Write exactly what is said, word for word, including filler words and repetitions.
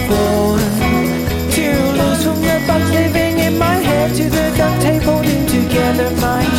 afford to lose from the bugs living in my head to the duct tape holding together my